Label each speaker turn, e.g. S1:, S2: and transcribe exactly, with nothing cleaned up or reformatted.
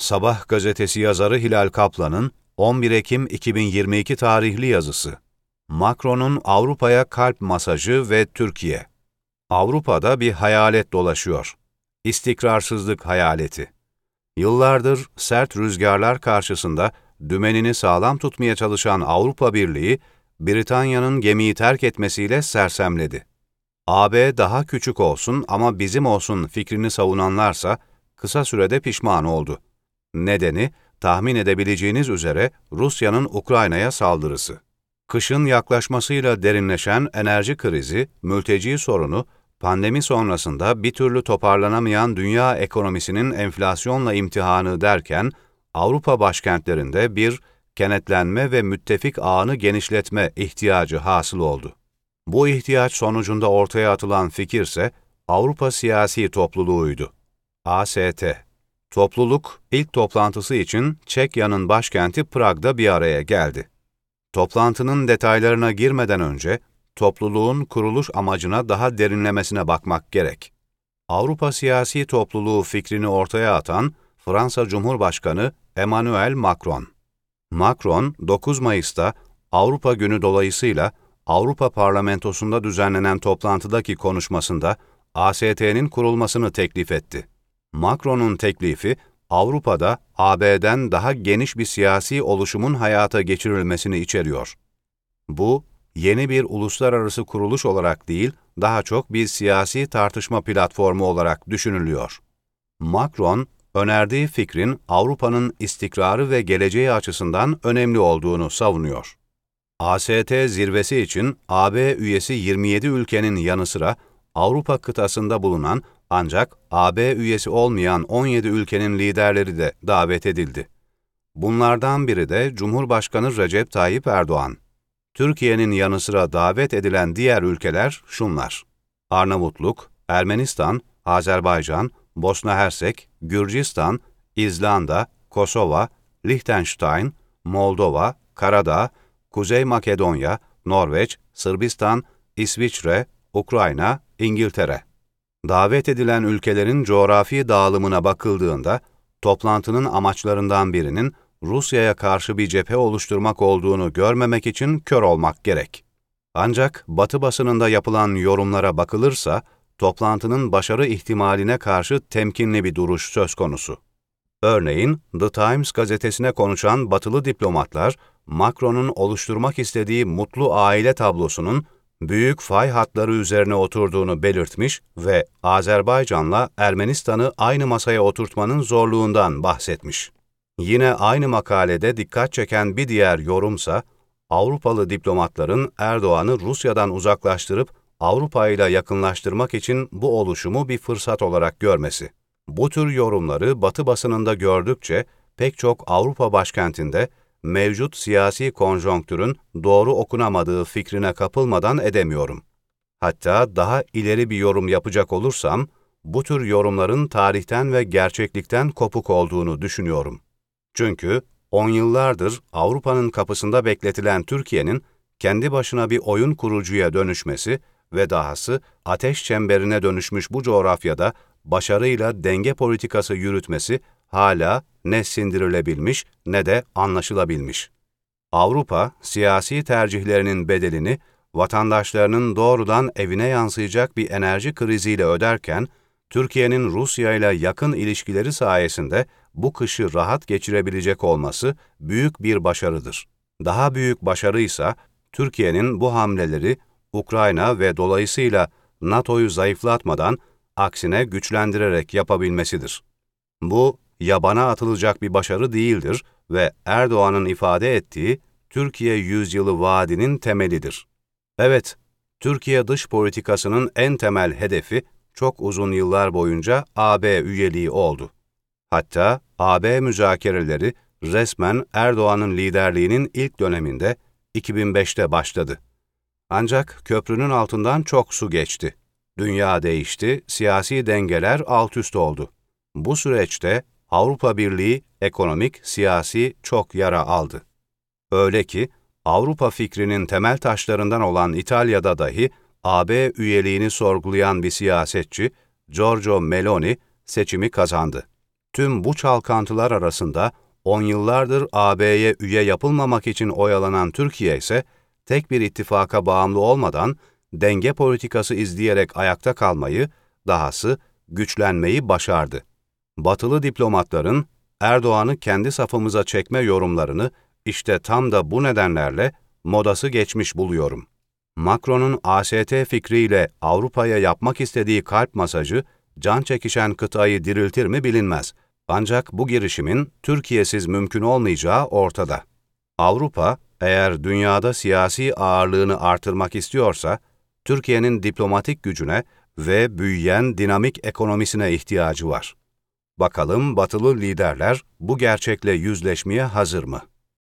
S1: Sabah gazetesi yazarı Hilal Kaplan'ın on bir Ekim iki bin yirmi iki tarihli yazısı. Macron'un Avrupa'ya kalp masajı ve Türkiye. Avrupa'da bir hayalet dolaşıyor. İstikrarsızlık hayaleti. Yıllardır sert rüzgarlar karşısında dümenini sağlam tutmaya çalışan Avrupa Birliği, Britanya'nın gemiyi terk etmesiyle sersemledi. A B daha küçük olsun ama bizim olsun fikrini savunanlarsa kısa sürede pişman oldu. Nedeni, tahmin edebileceğiniz üzere Rusya'nın Ukrayna'ya saldırısı. Kışın yaklaşmasıyla derinleşen enerji krizi, mülteci sorunu, pandemi sonrasında bir türlü toparlanamayan dünya ekonomisinin enflasyonla imtihanı derken, Avrupa başkentlerinde bir kenetlenme ve müttefik ağını genişletme ihtiyacı hasıl oldu. Bu ihtiyaç sonucunda ortaya atılan fikirse Avrupa Siyasi Topluluğu'ydu. A S T. Topluluk, ilk toplantısı için Çekya'nın başkenti Prag'da bir araya geldi. Toplantının detaylarına girmeden önce, topluluğun kuruluş amacına daha derinlemesine bakmak gerek. Avrupa Siyasi Topluluğu fikrini ortaya atan Fransa Cumhurbaşkanı Emmanuel Macron. Macron, dokuz Mayıs'ta Avrupa Günü dolayısıyla Avrupa Parlamentosu'nda düzenlenen toplantıdaki konuşmasında A S T'nin kurulmasını teklif etti. Macron'un teklifi, Avrupa'da A B'den daha geniş bir siyasi oluşumun hayata geçirilmesini içeriyor. Bu, yeni bir uluslararası kuruluş olarak değil, daha çok bir siyasi tartışma platformu olarak düşünülüyor. Macron, önerdiği fikrin Avrupa'nın istikrarı ve geleceği açısından önemli olduğunu savunuyor. A S T zirvesi için A B üyesi yirmi yedi ülkenin yanı sıra Avrupa kıtasında bulunan ancak A B üyesi olmayan on yedi ülkenin liderleri de davet edildi. Bunlardan biri de Cumhurbaşkanı Recep Tayyip Erdoğan. Türkiye'nin yanı sıra davet edilen diğer ülkeler şunlar: Arnavutluk, Ermenistan, Azerbaycan, Bosna Hersek, Gürcistan, İzlanda, Kosova, Liechtenstein, Moldova, Karadağ, Kuzey Makedonya, Norveç, Sırbistan, İsviçre, Ukrayna, İngiltere. Davet edilen ülkelerin coğrafi dağılımına bakıldığında, toplantının amaçlarından birinin Rusya'ya karşı bir cephe oluşturmak olduğunu görmemek için kör olmak gerek. Ancak Batı basınında yapılan yorumlara bakılırsa, toplantının başarı ihtimaline karşı temkinli bir duruş söz konusu. Örneğin, The Times gazetesine konuşan Batılı diplomatlar, Macron'un oluşturmak istediği mutlu aile tablosunun büyük fay hatları üzerine oturduğunu belirtmiş ve Azerbaycan'la Ermenistan'ı aynı masaya oturtmanın zorluğundan bahsetmiş. Yine aynı makalede dikkat çeken bir diğer yorumsa, Avrupalı diplomatların Erdoğan'ı Rusya'dan uzaklaştırıp Avrupa ile yakınlaştırmak için bu oluşumu bir fırsat olarak görmesi. Bu tür yorumları Batı basınında gördükçe pek çok Avrupa başkentinde mevcut siyasi konjonktürün doğru okunamadığı fikrine kapılmadan edemiyorum. Hatta daha ileri bir yorum yapacak olursam, bu tür yorumların tarihten ve gerçeklikten kopuk olduğunu düşünüyorum. Çünkü on yıllardır Avrupa'nın kapısında bekletilen Türkiye'nin kendi başına bir oyun kurucuya dönüşmesi ve dahası ateş çemberine dönüşmüş bu coğrafyada başarıyla denge politikası yürütmesi hala ne sindirilebilmiş ne de anlaşılabilmiş. Avrupa, siyasi tercihlerinin bedelini vatandaşlarının doğrudan evine yansıyacak bir enerji kriziyle öderken, Türkiye'nin Rusya ile yakın ilişkileri sayesinde bu kışı rahat geçirebilecek olması büyük bir başarıdır. Daha büyük başarıysa, Türkiye'nin bu hamleleri Ukrayna ve dolayısıyla NATO'yu zayıflatmadan, aksine güçlendirerek yapabilmesidir. Bu, yabana atılacak bir başarı değildir ve Erdoğan'ın ifade ettiği Türkiye yüzyılı vaadinin temelidir. Evet, Türkiye dış politikasının en temel hedefi çok uzun yıllar boyunca A B üyeliği oldu. Hatta A B müzakereleri resmen Erdoğan'ın liderliğinin ilk döneminde iki bin beşte başladı. Ancak köprünün altından çok su geçti. Dünya değişti, siyasi dengeler altüst oldu. Bu süreçte Avrupa Birliği ekonomik, siyasi çok yara aldı. Öyle ki Avrupa fikrinin temel taşlarından olan İtalya'da dahi A B üyeliğini sorgulayan bir siyasetçi, Giorgio Meloni, seçimi kazandı. Tüm bu çalkantılar arasında on yıllardır A B'ye üye yapılmamak için oyalanan Türkiye ise tek bir ittifaka bağımlı olmadan denge politikası izleyerek ayakta kalmayı, dahası güçlenmeyi başardı. Batılı diplomatların Erdoğan'ı kendi safımıza çekme yorumlarını işte tam da bu nedenlerle modası geçmiş buluyorum. Macron'un A S T fikriyle Avrupa'ya yapmak istediği kalp masajı, can çekişen kıtayı diriltir mi bilinmez. Ancak bu girişimin Türkiye'siz mümkün olmayacağı ortada. Avrupa, eğer dünyada siyasi ağırlığını artırmak istiyorsa, Türkiye'nin diplomatik gücüne ve büyüyen dinamik ekonomisine ihtiyacı var. Bakalım batılı liderler bu gerçekle yüzleşmeye hazır mı?